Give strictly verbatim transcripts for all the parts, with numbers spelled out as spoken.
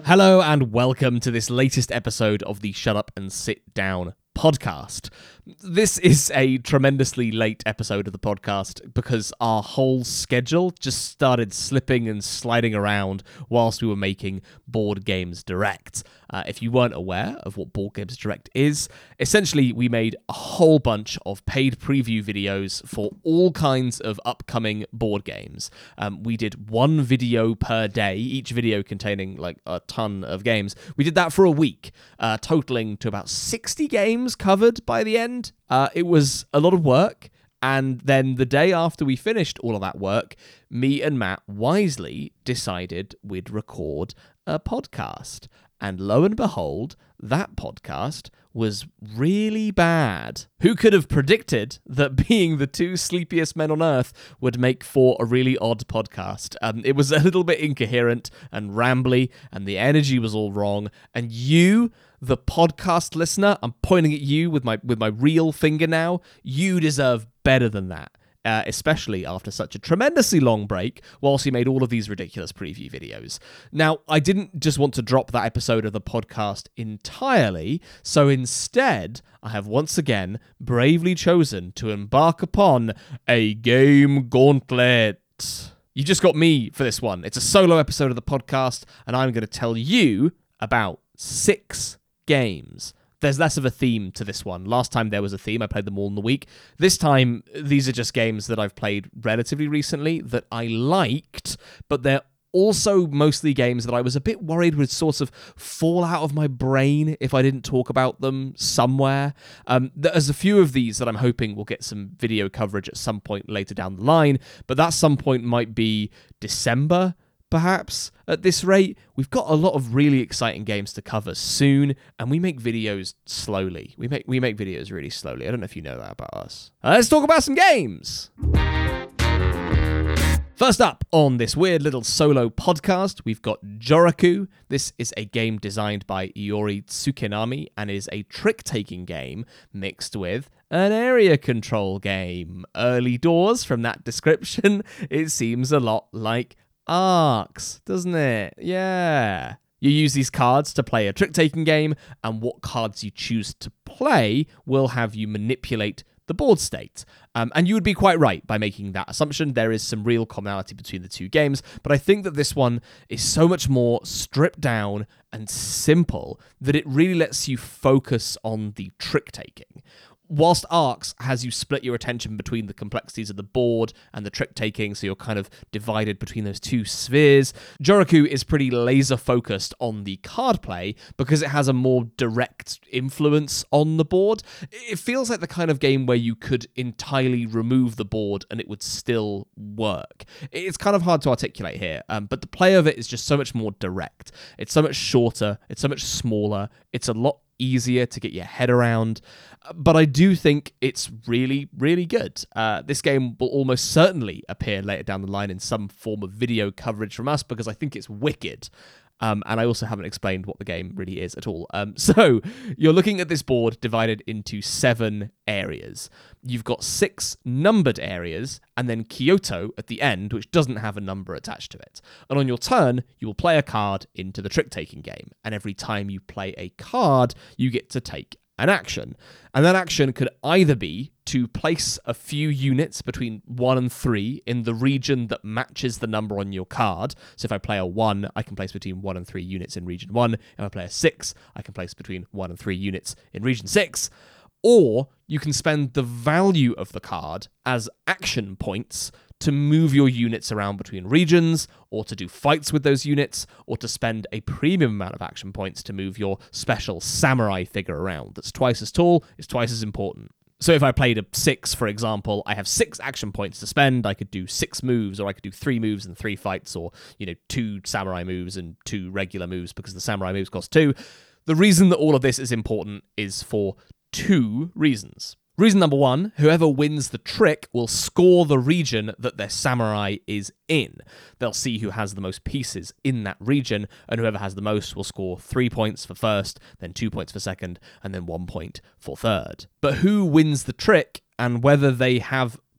Hello and welcome to this latest episode of the Shut Up and Sit Down podcast. This is a tremendously late episode of the podcast because our whole schedule just started slipping and sliding around whilst we were making Board Games Direct. Uh, if you weren't aware of what Board Games Direct is, essentially we made a whole bunch of paid preview videos for all kinds of upcoming board games. Um, we did one video per day, each video containing like a ton of games. We did that for a week, uh, totaling to about sixty games covered by the end. Uh, it was a lot of work, and then the day after we finished all of that work, me and Matt wisely decided we'd record a podcast. And lo and behold, that podcast was really bad. Who could have predicted that being the two sleepiest men on earth would make for a really odd podcast? Um, it was a little bit incoherent and rambly, and the energy was all wrong. And you, the podcast listener, I'm pointing at you with my with my real finger now, you deserve better than that. Uh, especially after such a tremendously long break, whilst he made all of these ridiculous preview videos. Now, I didn't just want to drop that episode of the podcast entirely, so instead, I have once again bravely chosen to embark upon a game gauntlet. You just got me for this one. It's a solo episode of the podcast, and I'm going to tell you about six games. There's less of a theme to this one. Last time there was a theme, I played them all in the week. This time, these are just games that I've played relatively recently that I liked, but they're also mostly games that I was a bit worried would sort of fall out of my brain if I didn't talk about them somewhere. Um, there's a few of these that I'm hoping will get some video coverage at some point later down the line, but that some point might be December, perhaps. At this rate, we've got a lot of really exciting games to cover soon, and we make videos slowly. We make we make videos really slowly. I don't know if you know that about us. Uh, let's talk about some games. First up on this weird little solo podcast, we've got Joraku. This is a game designed by Iori Tsukenami and is a trick-taking game mixed with an area control game. Early doors from that description, it seems a lot like Arcs, doesn't it? Yeah. You use these cards to play a trick-taking game, and what cards you choose to play will have you manipulate the board state. Um, and you would be quite right by making that assumption. There is some real commonality between the two games, but I think that this one is so much more stripped down and simple that it really lets you focus on the trick-taking. Whilst Arcs has you split your attention between the complexities of the board and the trick-taking, so you're kind of divided between those two spheres, Joraku is pretty laser-focused on the card play because it has a more direct influence on the board. It feels like the kind of game where you could entirely remove the board and it would still work. It's kind of hard to articulate here, um, but the play of it is just so much more direct. It's so much shorter, it's so much smaller, it's a lot easier to get your head around, but I do think it's really, really good. Uh, this game will almost certainly appear later down the line in some form of video coverage from us because I think it's wicked. Um, and I also haven't explained what the game really is at all. Um, so you're looking at this board divided into seven areas. You've got six numbered areas and then Kyoto at the end, which doesn't have a number attached to it. And on your turn, you will play a card into the trick-taking game. And every time you play a card, you get to take an action. And that action could either be to place a few units between one and three in the region that matches the number on your card. So if I play a one, I can place between one and three units in region one. If I play a six, I can place between one and three units in region six. Or you can spend the value of the card as action points to move your units around between regions, or to do fights with those units, or to spend a premium amount of action points to move your special samurai figure around that's twice as tall, is twice as important. So if I played a six, for example, I have six action points to spend. I could do six moves, or I could do three moves and three fights, or, you know, two samurai moves and two regular moves because the samurai moves cost two. The reason that all of this is important is for two reasons. Reason number one, whoever wins the trick will score the region that their samurai is in. They'll see who has the most pieces in that region, and whoever has the most will score three points for first, then two points for second, and then one point for third. But who wins the trick and whether they have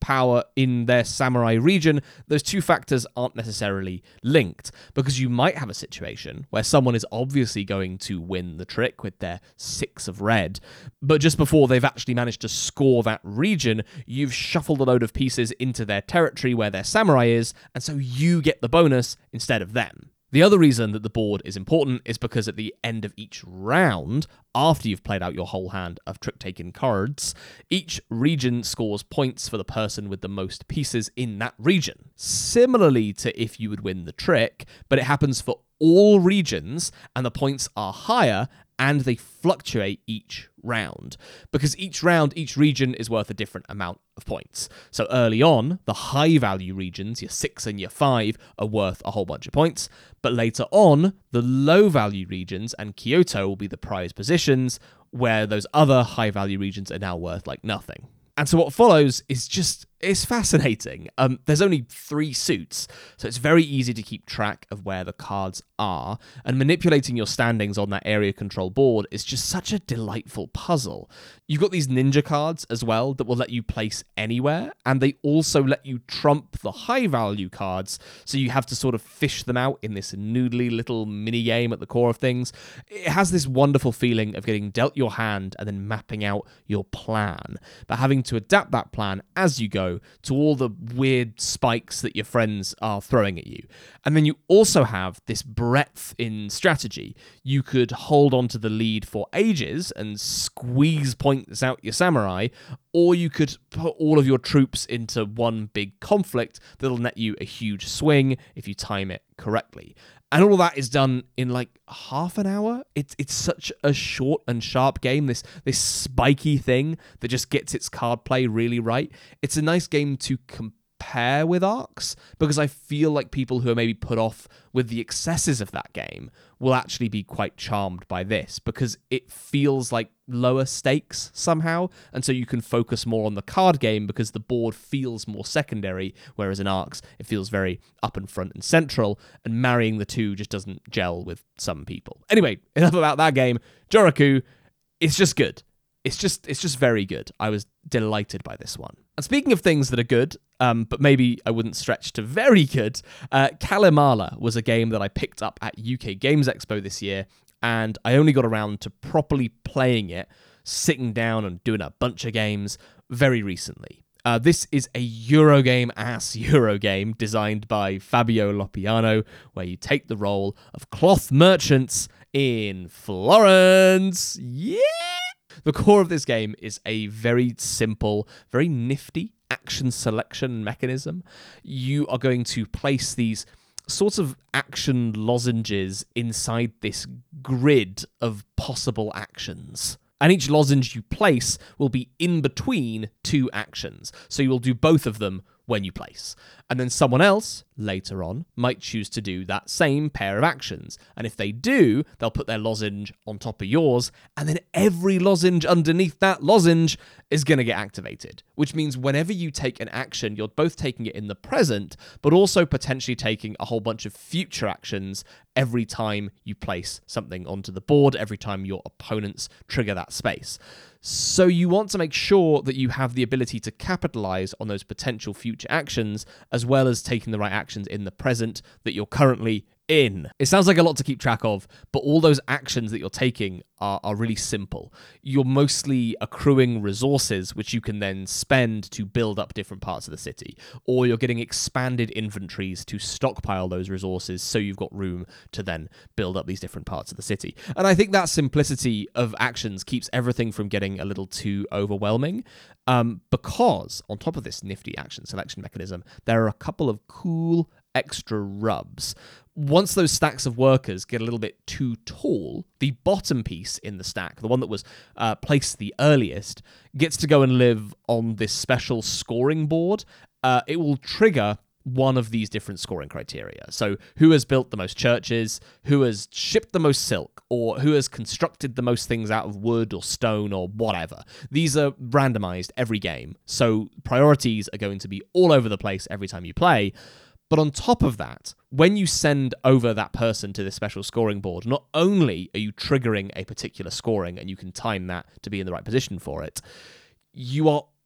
power in their samurai region, those two factors aren't necessarily linked, because you might have a situation where someone is obviously going to win the trick with their six of red, but just before they've actually managed to score that region, you've shuffled a load of pieces into their territory where their samurai is, and so you get the bonus instead of them. The other reason that the board is important is because at the end of each round, after you've played out your whole hand of trick-taking cards, each region scores points for the person with the most pieces in that region. Similarly to if you would win the trick, but it happens for all regions, and the points are higher, and they fluctuate each round. Because each round, each region is worth a different amount of points. So early on, the high-value regions, your six and your five, are worth a whole bunch of points. But later on, the low-value regions and Kyoto will be the prize positions, where those other high-value regions are now worth like nothing. And so what follows is just, it's fascinating. Um, there's only three suits, so it's very easy to keep track of where the cards are, and manipulating your standings on that area control board is just such a delightful puzzle. You've got these ninja cards as well that will let you place anywhere, and they also let you trump the high value cards, so you have to sort of fish them out in this noodly little mini game at the core of things. It has this wonderful feeling of getting dealt your hand and then mapping out your plan, but having to adapt that plan as you go to all the weird spikes that your friends are throwing at you. And then you also have this breadth in strategy. You could hold on to the lead for ages and squeeze points out your samurai, or you could put all of your troops into one big conflict that'll net you a huge swing if you time it correctly. And all of that is done in like half an hour. It's it's such a short and sharp game, this this spiky thing that just gets its card play really right. It's a nice game to compare with Arcs, because I feel like people who are maybe put off with the excesses of that game will actually be quite charmed by this, because it feels like lower stakes somehow, and so you can focus more on the card game because the board feels more secondary, whereas in Arcs it feels very up and front and central, and marrying the two just doesn't gel with some people. Anyway, enough about that game. Joraku, it's just good. It's just it's just very good. I was delighted by this one. And speaking of things that are good, um, but maybe I wouldn't stretch to very good, uh, Kalimala was a game that I picked up at U K Games Expo this year, and I only got around to properly playing it, sitting down and doing a bunch of games very recently. Uh, this is a Eurogame-ass Eurogame designed by Fabio Lopiano, where you take the role of cloth merchants in Florence. Yeah! The core of this game is a very simple, very nifty action selection mechanism. You are going to place these sorts of action lozenges inside this grid of possible actions. And each lozenge you place will be in between two actions. So you will do both of them when you place. And then someone else, later on, might choose to do that same pair of actions. And if they do, they'll put their lozenge on top of yours, and then every lozenge underneath that lozenge is going to get activated. Which means whenever you take an action, you're both taking it in the present, but also potentially taking a whole bunch of future actions every time you place something onto the board, every time your opponents trigger that space. So you want to make sure that you have the ability to capitalize on those potential future actions, as well as taking the right actions in the present that you're currently in. It sounds like a lot to keep track of, but all those actions that you're taking are, are really simple. You're mostly accruing resources, which you can then spend to build up different parts of the city, or you're getting expanded inventories to stockpile those resources so you've got room to then build up these different parts of the city. And I think that simplicity of actions keeps everything from getting a little too overwhelming, um, because on top of this nifty action selection mechanism, there are a couple of cool extra rubs. Once those stacks of workers get a little bit too tall, the bottom piece in the stack, the one that was uh, placed the earliest, gets to go and live on this special scoring board. Uh, it will trigger one of these different scoring criteria. So who has built the most churches, who has shipped the most silk, or who has constructed the most things out of wood or stone or whatever. These are randomized every game, so priorities are going to be all over the place every time you play. But on top of that, when you send over that person to this special scoring board, not only are you triggering a particular scoring and you can time that to be in the right position for it, you are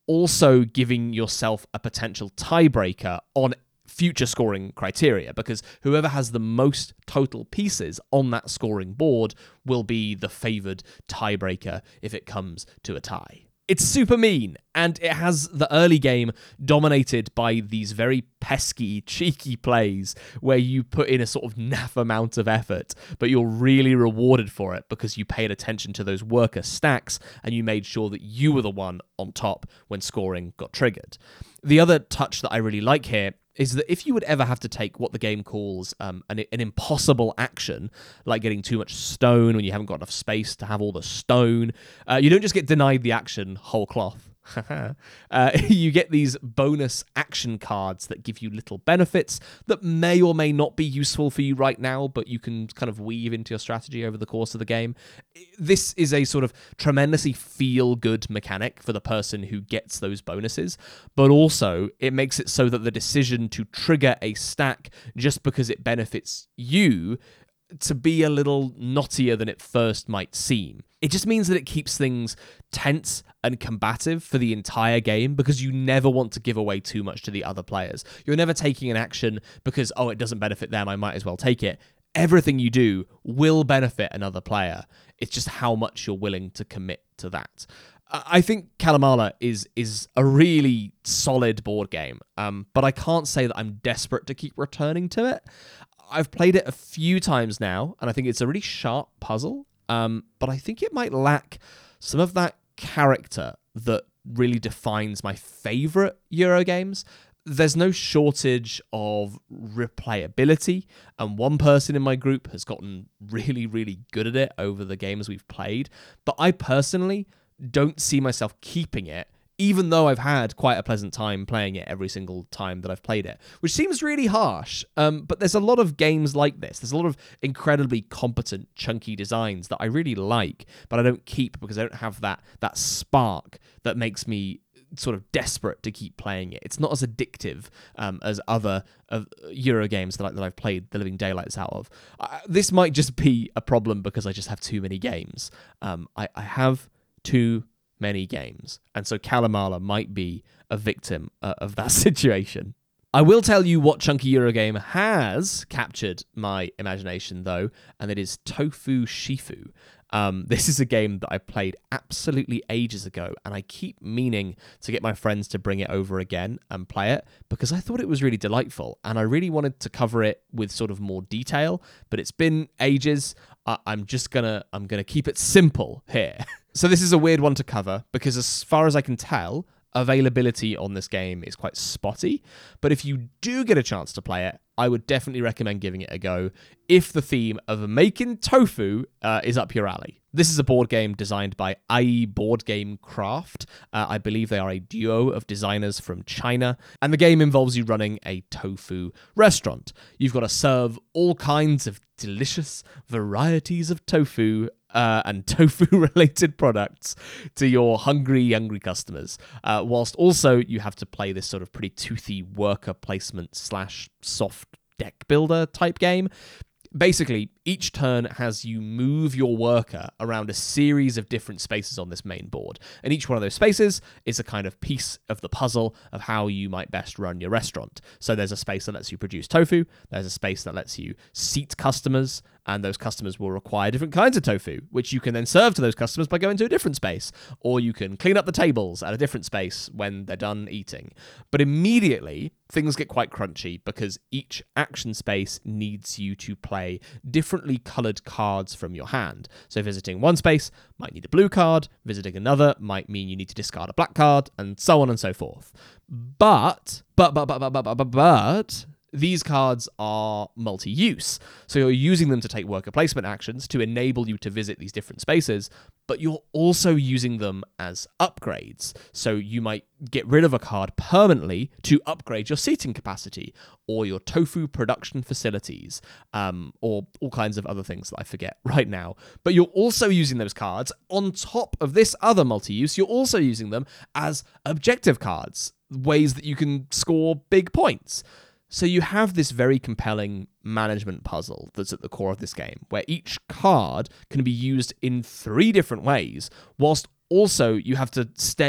also giving yourself a potential tiebreaker on future scoring criteria, because whoever has the most total pieces on that scoring board will be the favoured tiebreaker if it comes to a tie. It's super mean, and it has the early game dominated by these very pesky, cheeky plays where you put in a sort of naff amount of effort, but you're really rewarded for it because you paid attention to those worker stacks and you made sure that you were the one on top when scoring got triggered. The other touch that I really like here is that if you would ever have to take what the game calls um, an, an impossible action, like getting too much stone when you haven't got enough space to have all the stone, uh, you don't just get denied the action whole cloth. uh, you get these bonus action cards that give you little benefits that may or may not be useful for you right now, but you can kind of weave into your strategy over the course of the game. This is a sort of tremendously feel-good mechanic for the person who gets those bonuses, but also it makes it so that the decision to trigger a stack just because it benefits you to be a little knottier than it first might seem. It just means that it keeps things tense and combative for the entire game because you never want to give away too much to the other players. You're never taking an action because, oh, it doesn't benefit them, I might as well take it. Everything you do will benefit another player. It's just how much you're willing to commit to that. I think Kalevala is is a really solid board game, um, but I can't say that I'm desperate to keep returning to it. I've played it a few times now, and I think it's a really sharp puzzle, um, but I think it might lack some of that character that really defines my favourite Euro games. There's no shortage of replayability, and one person in my group has gotten really, really good at it over the games we've played, but I personally don't see myself keeping it, even though I've had quite a pleasant time playing it every single time that I've played it, which seems really harsh, um, but there's a lot of games like this. There's a lot of incredibly competent, chunky designs that I really like, but I don't keep because I don't have that that spark that makes me sort of desperate to keep playing it. It's not as addictive um, as other uh, Euro games that, I, that I've played the living daylights out of. Uh, this might just be a problem because I just have too many games. Um, I, I have too many games, and so Kalevala might be a victim uh, of that situation. I will tell you what chunky Eurogame has captured my imagination, though, and it is Tofu Shifu. Um, this is a game that I played absolutely ages ago, and I keep meaning to get my friends to bring it over again and play it, because I thought it was really delightful, and I really wanted to cover it with sort of more detail, but it's been ages. I- I'm just gonna, I'm gonna keep it simple here. So this is a weird one to cover, because as far as I can tell, availability on this game is quite spotty, but if you do get a chance to play it, I would definitely recommend giving it a go if the theme of making tofu uh, is up your alley. This is a board game designed by I E Board Game Craft. Uh, I believe they are a duo of designers from China, and the game involves you running a tofu restaurant. You've got to serve all kinds of delicious varieties of tofu Uh, and tofu-related products to your hungry, hungry customers, uh, whilst also you have to play this sort of pretty toothy worker placement slash soft deck builder type game. Basically, each turn has you move your worker around a series of different spaces on this main board, and each one of those spaces is a kind of piece of the puzzle of how you might best run your restaurant. So there's a space that lets you produce tofu, there's a space that lets you seat customers, and those customers will require different kinds of tofu, which you can then serve to those customers by going to a different space, or you can clean up the tables at a different space when they're done eating. But immediately, things get quite crunchy because each action space needs you to play differently coloured cards from your hand. So visiting one space might need a blue card, visiting another might mean you need to discard a black card, and so on and so forth. But, but, but, but, but, but, but, but, these cards are multi-use, so you're using them to take worker placement actions to enable you to visit these different spaces, but you're also using them as upgrades. So you might get rid of a card permanently to upgrade your seating capacity or your tofu production facilities, um, or all kinds of other things that I forget right now. But you're also using those cards on top of this other multi-use. You're also using them as objective cards, ways that you can score big points. So you have this very compelling management puzzle that's at the core of this game, where each card can be used in three different ways, whilst also you have to stay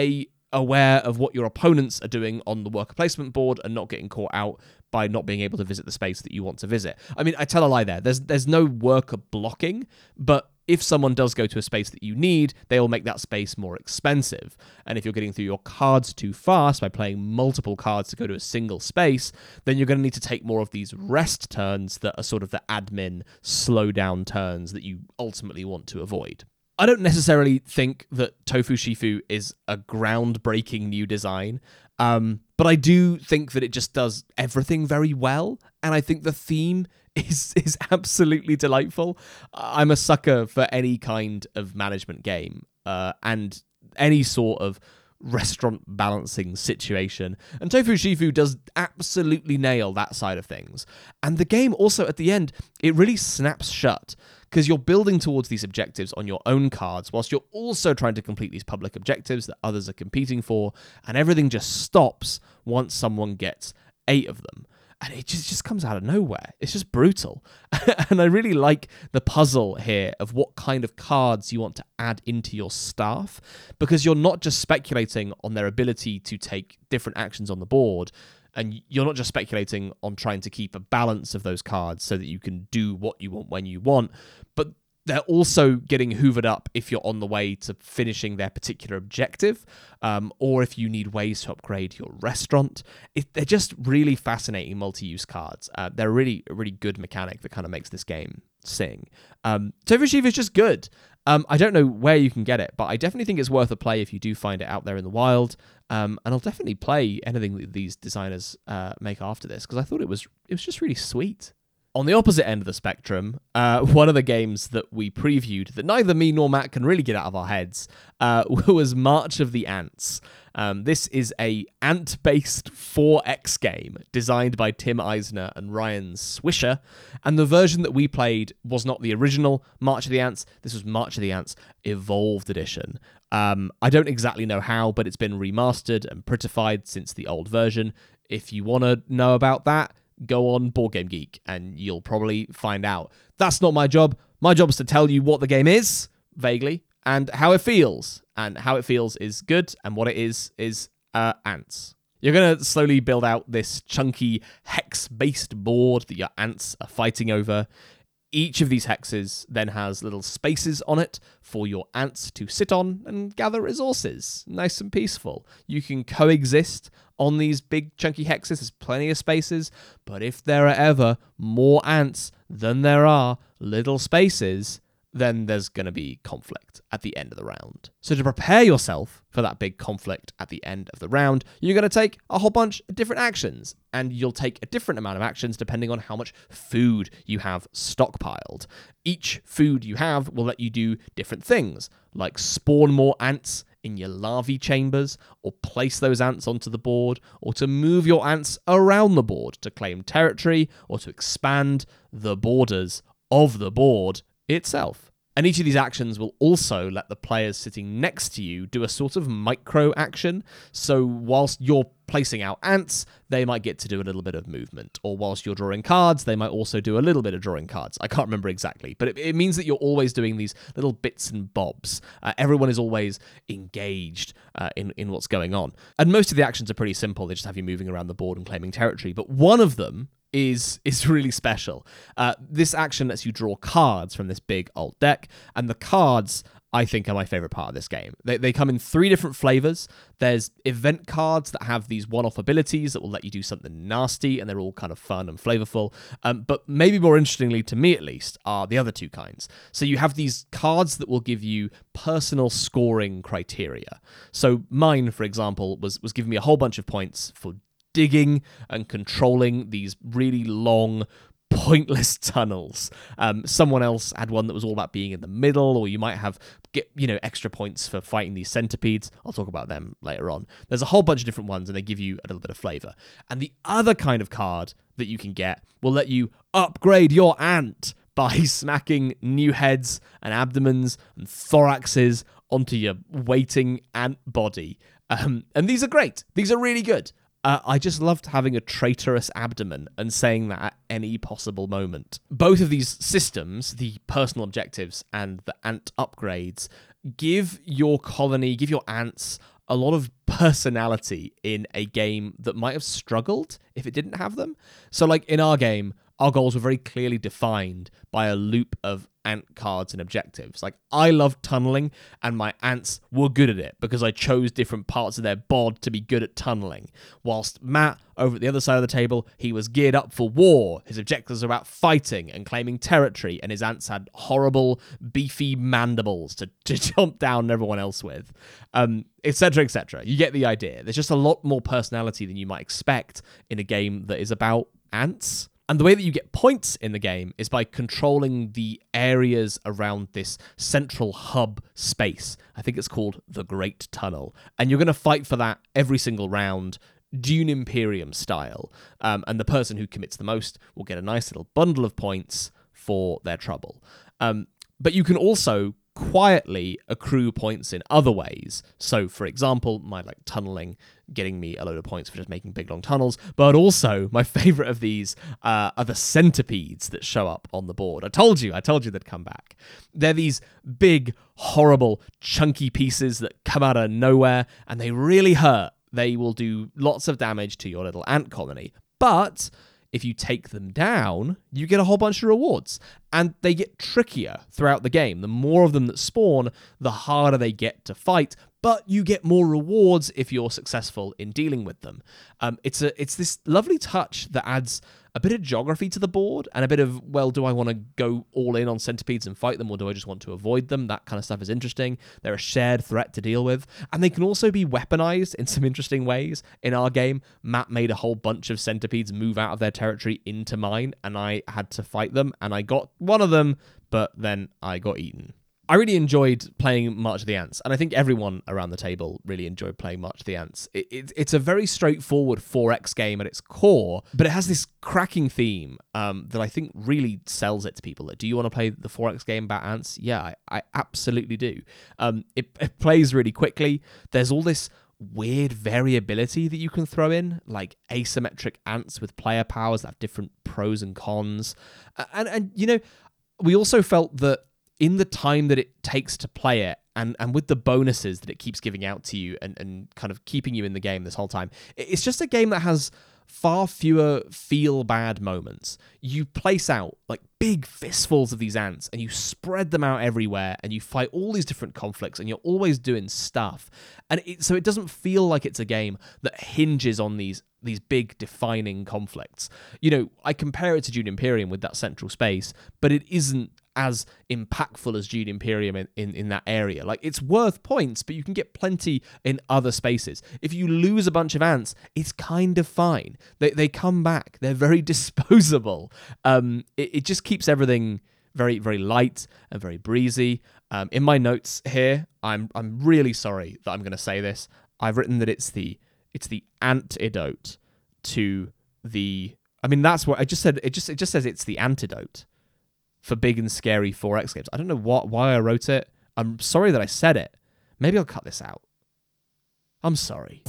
aware of what your opponents are doing on the worker placement board and not getting caught out by not being able to visit the space that you want to visit. I mean, I tell a lie there. There's there's no worker blocking, but if someone does go to a space that you need, they'll make that space more expensive. And if you're getting through your cards too fast by playing multiple cards to go to a single space, then you're going to need to take more of these rest turns that are sort of the admin slow down turns that you ultimately want to avoid. I don't necessarily think that Tofu Shifu is a groundbreaking new design, um, but I do think that it just does everything very well, and I think the theme is is absolutely delightful. I'm a sucker for any kind of management game, uh, and any sort of restaurant balancing situation, and Tofu Shifu does absolutely nail that side of things. And the game also, at the end, it really snaps shut, because you're building towards these objectives on your own cards whilst you're also trying to complete these public objectives that others are competing for, and everything just stops once someone gets eight of them. And it just, just comes out of nowhere. It's just brutal. And I really like the puzzle here of what kind of cards you want to add into your staff, because you're not just speculating on their ability to take different actions on the board, and you're not just speculating on trying to keep a balance of those cards so that you can do what you want when you want, but they're also getting hoovered up if you're on the way to finishing their particular objective, um, or if you need ways to upgrade your restaurant. It, they're just really fascinating multi-use cards. Uh, they're really, a really good mechanic that kind of makes this game sing. Um, Tofu Shifu is just good. Um, I don't know where you can get it, but I definitely think it's worth a play if you do find it out there in the wild. Um, and I'll definitely play anything that these designers uh, make after this, because I thought it was it was just really sweet. On the opposite end of the spectrum, uh, one of the games that we previewed that neither me nor Matt can really get out of our heads uh, was March of the Ants. Um, this is a ant-based four X game designed by Tim Eisner and Ryan Swisher, and the version that we played was not the original March of the Ants. This was March of the Ants Evolved Edition. Um, I don't exactly know how, but it's been remastered and prettified since the old version. If you want to know about that, go on Board Game Geek and you'll probably find out. That's not my job. My job is to tell you what the game is, vaguely, and how it feels. And how it feels is good, and what it is is uh, ants. You're going to slowly build out this chunky hex-based board that your ants are fighting over. Each of these hexes then has little spaces on it for your ants to sit on and gather resources. Nice and peaceful. You can coexist on these big chunky hexes. There's plenty of spaces, but if there are ever more ants than there are little spaces, then there's going to be conflict at the end of the round. So to prepare yourself for that big conflict at the end of the round, you're going to take a whole bunch of different actions, and you'll take a different amount of actions depending on how much food you have stockpiled. Each food you have will let you do different things, like spawn more ants in your larvae chambers, or place those ants onto the board, or to move your ants around the board to claim territory, or to expand the borders of the board itself. And each of these actions will also let the players sitting next to you do a sort of micro action. So whilst you're placing out ants, they might get to do a little bit of movement. Or whilst you're drawing cards, they might also do a little bit of drawing cards. I can't remember exactly, but it, it means that you're always doing these little bits and bobs. Uh, everyone is always engaged uh, in, in what's going on. And most of the actions are pretty simple. They just have you moving around the board and claiming territory. But one of them is is really special. Uh, this action lets you draw cards from this big old deck, and the cards, I think, are my favorite part of this game. They, they come in three different flavors. There's event cards that have these one-off abilities that will let you do something nasty, and they're all kind of fun and flavorful. Um, but maybe more interestingly, to me at least, are the other two kinds. So you have these cards that will give you personal scoring criteria. So mine, for example, was was giving me a whole bunch of points for digging and controlling these really long, pointless tunnels. Um, someone else had one that was all about being in the middle, or you might have get you know extra points for fighting these centipedes. I'll talk about them later on. There's a whole bunch of different ones, and they give you a little bit of flavor. And the other kind of card that you can get will let you upgrade your ant by smacking new heads and abdomens and thoraxes onto your waiting ant body. Um, and these are great. These are really good. Uh, I just loved having a traitorous abdomen and saying that at any possible moment. Both of these systems, the personal objectives and the ant upgrades, give your colony, give your ants a lot of personality in a game that might have struggled if it didn't have them. So like in our game, our goals were very clearly defined by a loop of ant cards and objectives. Like, I love tunneling, and my ants were good at it because I chose different parts of their bod to be good at tunneling. Whilst Matt, over at the other side of the table, he was geared up for war. His objectives were about fighting and claiming territory, and his ants had horrible, beefy mandibles to, to jump down everyone else with, um, et cetera, et cetera. You get the idea. There's just a lot more personality than you might expect in a game that is about ants. And the way that you get points in the game is by controlling the areas around this central hub space. I think it's called the Great Tunnel. And you're going to fight for that every single round, Dune Imperium style. Um, and the person who commits the most will get a nice little bundle of points for their trouble. Um, but you can also quietly accrue points in other ways. So, for example, my like tunneling getting me a load of points for just making big long tunnels, but also my favorite of these uh, are the centipedes that show up on the board. I told you, I told you they'd come back. They're these big, horrible, chunky pieces that come out of nowhere, and they really hurt. They will do lots of damage to your little ant colony, but if you take them down, you get a whole bunch of rewards. And they get trickier throughout the game. The more of them that spawn, the harder they get to fight, but you get more rewards if you're successful in dealing with them. Um, it's a it's this lovely touch that adds a bit of geography to the board and a bit of, well, do I want to go all in on centipedes and fight them, or do I just want to avoid them? That kind of stuff is interesting. They're a shared threat to deal with, and they can also be weaponized in some interesting ways. In our game, Matt made a whole bunch of centipedes move out of their territory into mine, and I had to fight them, and I got one of them, but then I got eaten. I really enjoyed playing March of the Ants, and I think everyone around the table really enjoyed playing March of the Ants. It, it, it's a very straightforward four X game at its core, but it has this cracking theme um, that I think really sells it to people. Like, do you want to play the four X game about ants? Yeah, I, I absolutely do. Um, it, it plays really quickly. There's all this weird variability that you can throw in, like asymmetric ants with player powers that have different pros and cons. And, and you know, we also felt that in the time that it takes to play it, and, and with the bonuses that it keeps giving out to you and, and kind of keeping you in the game this whole time, it's just a game that has far fewer feel-bad moments. You place out like big fistfuls of these ants and you spread them out everywhere and you fight all these different conflicts and you're always doing stuff. And it, so it doesn't feel like it's a game that hinges on these these big defining conflicts. You know, I compare it to Dune Imperium with that central space, but it isn't as impactful as Dune Imperium in, in, in that area. Like, it's worth points, but you can get plenty in other spaces. If you lose a bunch of ants, it's kind of fine. They they come back. They're very disposable. Um, it, it just keeps everything very, very light and very breezy. Um, in my notes here, I'm I'm really sorry that I'm going to say this. I've written that it's the it's the antidote to the. I mean, that's what I just said. It just it just says it's the antidote for big and scary four X games. I don't know what why I wrote it. I'm sorry that I said it. Maybe I'll cut this out. I'm sorry.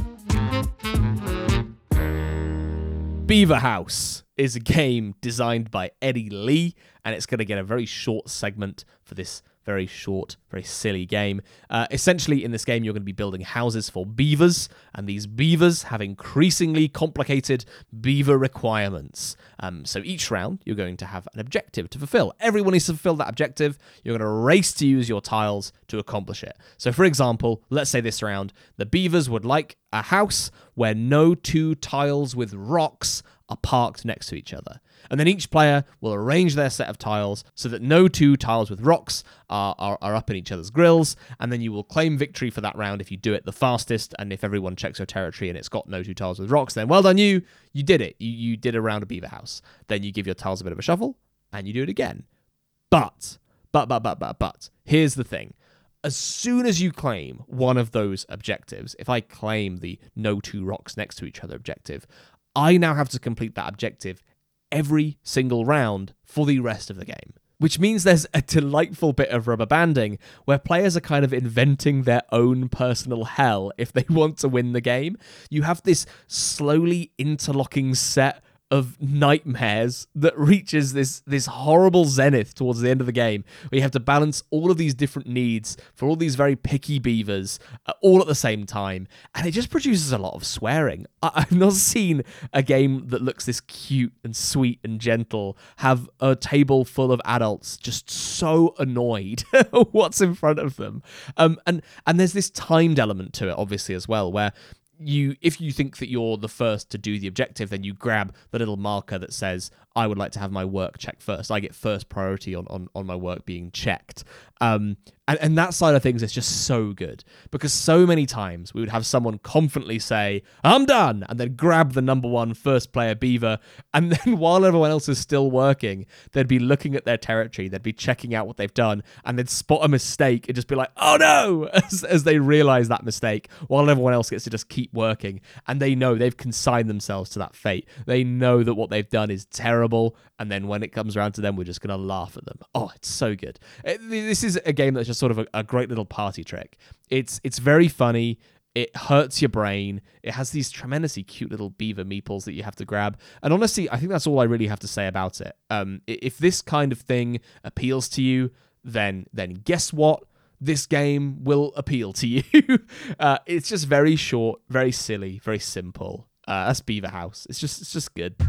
Beaver House is a game designed by Eddie Lee, and it's going to get a very short segment for this very short, very silly game. Uh, essentially, in this game, you're going to be building houses for beavers, and these beavers have increasingly complicated beaver requirements. Um, so each round, you're going to have an objective to fulfill. Everyone needs to fulfill that objective. You're going to race to use your tiles to accomplish it. So, for example, let's say this round, the beavers would like a house where no two tiles with rocks are parked next to each other. And then each player will arrange their set of tiles so that no two tiles with rocks are, are, are up in each other's grills, and then you will claim victory for that round if you do it the fastest, and if everyone checks your territory and it's got no two tiles with rocks, then well done you, you did it. You, you did a round of Beaver House. Then you give your tiles a bit of a shuffle, and you do it again. But, but, but, but, but, but, here's the thing. As soon as you claim one of those objectives, if I claim the no two rocks next to each other objective, I now have to complete that objective every single round for the rest of the game. Which means there's a delightful bit of rubber banding where players are kind of inventing their own personal hell if they want to win the game. You have this slowly interlocking set of nightmares that reaches this this horrible zenith towards the end of the game, where you have to balance all of these different needs for all these very picky beavers uh, all at the same time, and it just produces a lot of swearing. I- I've not seen a game that looks this cute and sweet and gentle have a table full of adults just so annoyed at what's in front of them. Um, and and there's this timed element to it, obviously, as well, where you, if you think that you're the first to do the objective, then you grab the little marker that says, I would like to have my work checked first. I get first priority on, on, on my work being checked. Um, and, and that side of things is just so good, because so many times we would have someone confidently say, I'm done, and then grab the number one first player beaver, and then while everyone else is still working, they'd be looking at their territory, they'd be checking out what they've done, and they'd spot a mistake and just be like, oh no, as, as they realize that mistake, while everyone else gets to just keep working, and they know they've consigned themselves to that fate. They know that what they've done is terrible, and then when it comes around to them, we're just going to laugh at them. Oh, it's so good. It, this is a game that's just sort of a, a great little party trick. It's it's very funny. It hurts your brain. It has these tremendously cute little beaver meeples that you have to grab. And honestly, I think that's all I really have to say about it. Um, if this kind of thing appeals to you, then then guess what? This game will appeal to you. uh, it's just very short, very silly, very simple. Uh, that's Beaver House. It's just it's just good.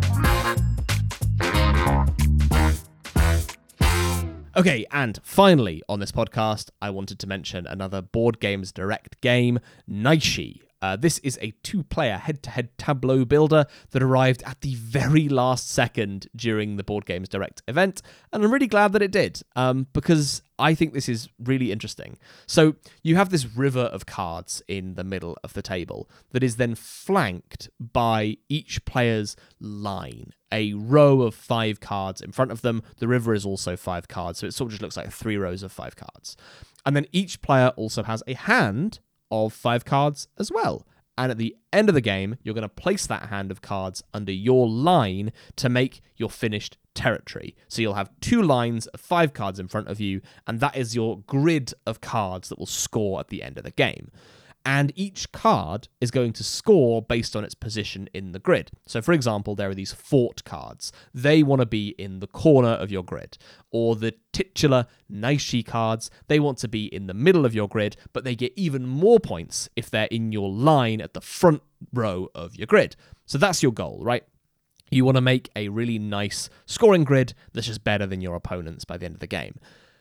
Okay, and finally on this podcast, I wanted to mention another Board Games Direct game, Naishi. Uh, this is a two-player head-to-head tableau builder that arrived at the very last second during the Board Games Direct event, and I'm really glad that it did, um, because I think this is really interesting. So you have this river of cards in the middle of the table that is then flanked by each player's line, a row of five cards in front of them. The river is also five cards, so it sort of just looks like three rows of five cards. And then each player also has a hand of five cards as well. And at the end of the game, you're going to place that hand of cards under your line to make your finished territory. So you'll have two lines of five cards in front of you, and that is your grid of cards that will score at the end of the game. And each card is going to score based on its position in the grid. So, for example, there are these fort cards. They want to be in the corner of your grid. Or the titular Naishi cards, they want to be in the middle of your grid, but they get even more points if they're in your line at the front row of your grid. So that's your goal, right? You want to make a really nice scoring grid that's just better than your opponent's by the end of the game.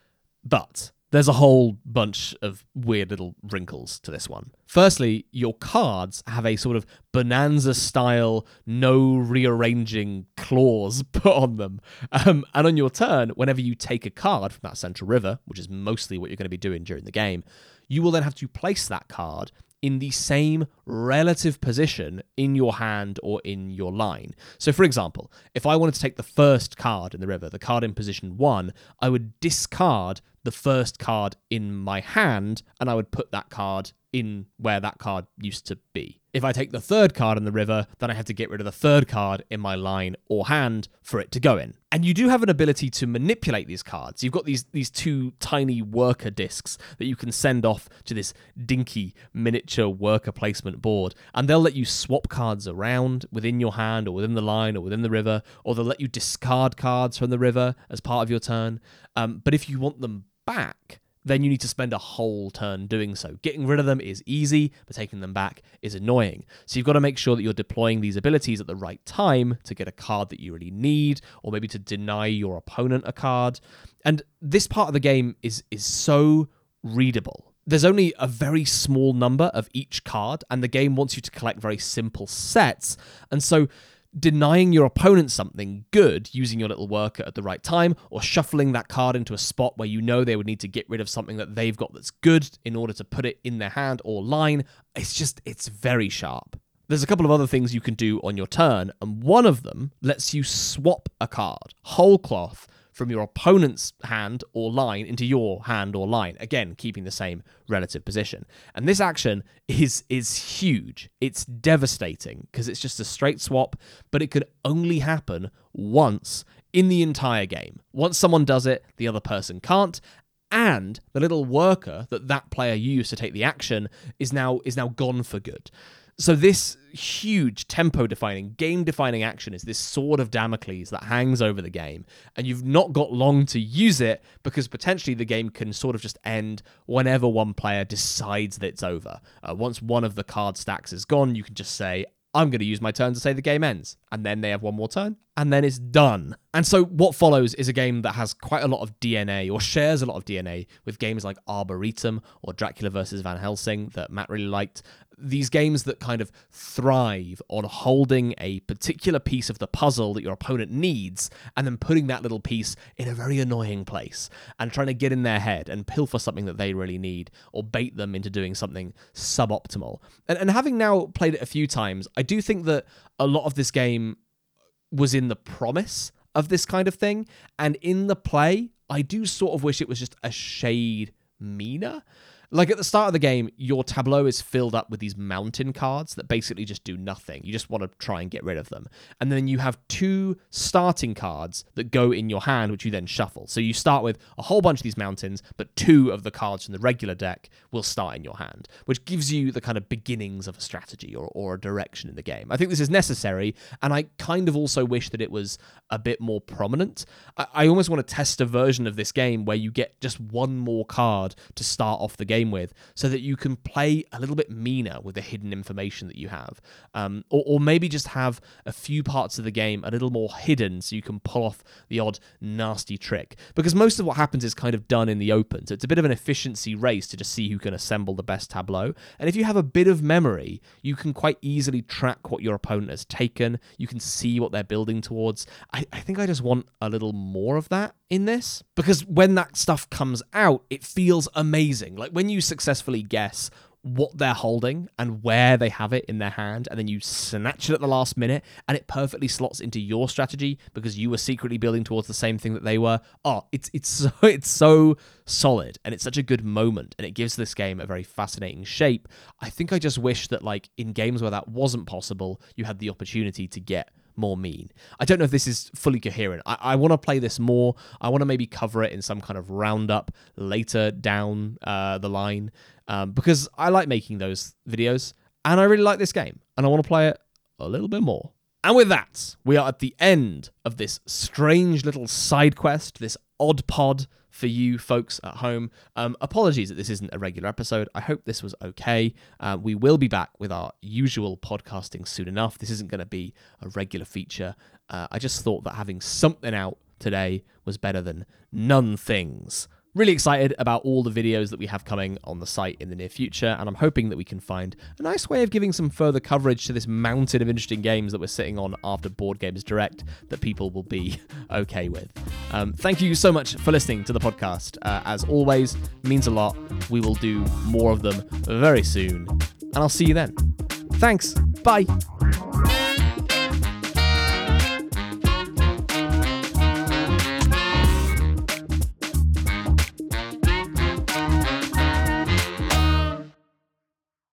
But there's a whole bunch of weird little wrinkles to this one. Firstly, your cards have a sort of Bonanza-style, no rearranging clause put on them. Um, and on your turn, whenever you take a card from that central river, which is mostly what you're going to be doing during the game, you will then have to place that card in the same relative position in your hand or in your line. So, for example, if I wanted to take the first card in the river, the card in position one, I would discard the first card in my hand, and I would put that card in where that card used to be. If I take the third card in the river, then I have to get rid of the third card in my line or hand for it to go in. And you do have an ability to manipulate these cards. You've got these these two tiny worker discs that you can send off to this dinky miniature worker placement board, and they'll let you swap cards around within your hand or within the line or within the river, or they'll let you discard cards from the river as part of your turn. Um, but if you want them back, then you need to spend a whole turn doing so. Getting rid of them is easy, but taking them back is annoying. So you've got to make sure that you're deploying these abilities at the right time to get a card that you really need, or maybe to deny your opponent a card. And this part of the game is is so readable. There's only a very small number of each card, and the game wants you to collect very simple sets. And so denying your opponent something good using your little worker at the right time, or shuffling that card into a spot where you know they would need to get rid of something that they've got that's good in order to put it in their hand or line, it's just, it's very sharp. There's a couple of other things you can do on your turn, and one of them lets you swap a card, whole cloth, from your opponent's hand or line into your hand or line, again, keeping the same relative position. And this action is is huge. It's devastating because it's just a straight swap, but it could only happen once in the entire game. Once someone does it, the other person can't, and the little worker that that player used to take the action is now is now gone for good. So this huge tempo-defining, game-defining action is this sword of Damocles that hangs over the game, and you've not got long to use it because potentially the game can sort of just end whenever one player decides that it's over. Uh, once one of the card stacks is gone, you can just say, I'm going to use my turn to say the game ends. And then they have one more turn, and then it's done. And so what follows is a game that has quite a lot of D N A, or shares a lot of D N A, with games like Arboretum or Dracula versus Van Helsing that Matt really liked. These games that kind of thrive on holding a particular piece of the puzzle that your opponent needs, and then putting that little piece in a very annoying place, and trying to get in their head and pilfer something that they really need, or bait them into doing something suboptimal. And, and having now played it a few times, I do think that a lot of this game was in the promise of this kind of thing, and in the play, I do sort of wish it was just a shade meaner. Like at the start of the game, your tableau is filled up with these mountain cards that basically just do nothing. You just want to try and get rid of them. And then you have two starting cards that go in your hand, which you then shuffle. So you start with a whole bunch of these mountains, but two of the cards from the regular deck will start in your hand, which gives you the kind of beginnings of a strategy or, or a direction in the game. I think this is necessary, and I kind of also wish that it was a bit more prominent. I, I almost want to test a version of this game where you get just one more card to start off the game with, so that you can play a little bit meaner with the hidden information that you have, um, or, or maybe just have a few parts of the game a little more hidden so you can pull off the odd nasty trick, because most of what happens is kind of done in the open, so it's a bit of an efficiency race to just see who can assemble the best tableau. And if you have a bit of memory, you can quite easily track what your opponent has taken, you can see what they're building towards. I, I think I just want a little more of that in this, because when that stuff comes out, it feels amazing. Like when you successfully guess what they're holding and where they have it in their hand, and then you snatch it at the last minute and it perfectly slots into your strategy because you were secretly building towards the same thing that they were. Oh, it's it's so, it's so solid, and it's such a good moment, and it gives this game a very fascinating shape. I think I just wish that, like, in games where that wasn't possible, you had the opportunity to get more mean. I don't know if this is fully coherent. I, I want to play this more. I want to maybe cover it in some kind of roundup later down uh, the line, um, because I like making those videos, and I really like this game, and I want to play it a little bit more. And with that, we are at the end of this strange little side quest, this odd pod for you folks at home. Um, apologies that this isn't a regular episode. I hope this was okay. Uh, we will be back with our usual podcasting soon enough. This isn't going to be a regular feature. Uh, I just thought that having something out today was better than none things. Really excited about all the videos that we have coming on the site in the near future, and I'm hoping that we can find a nice way of giving some further coverage to this mountain of interesting games that we're sitting on after Board Games Direct that people will be okay with. Um, thank you so much for listening to the podcast. Uh, as always, means a lot. We will do more of them very soon, and I'll see you then. Thanks. Bye.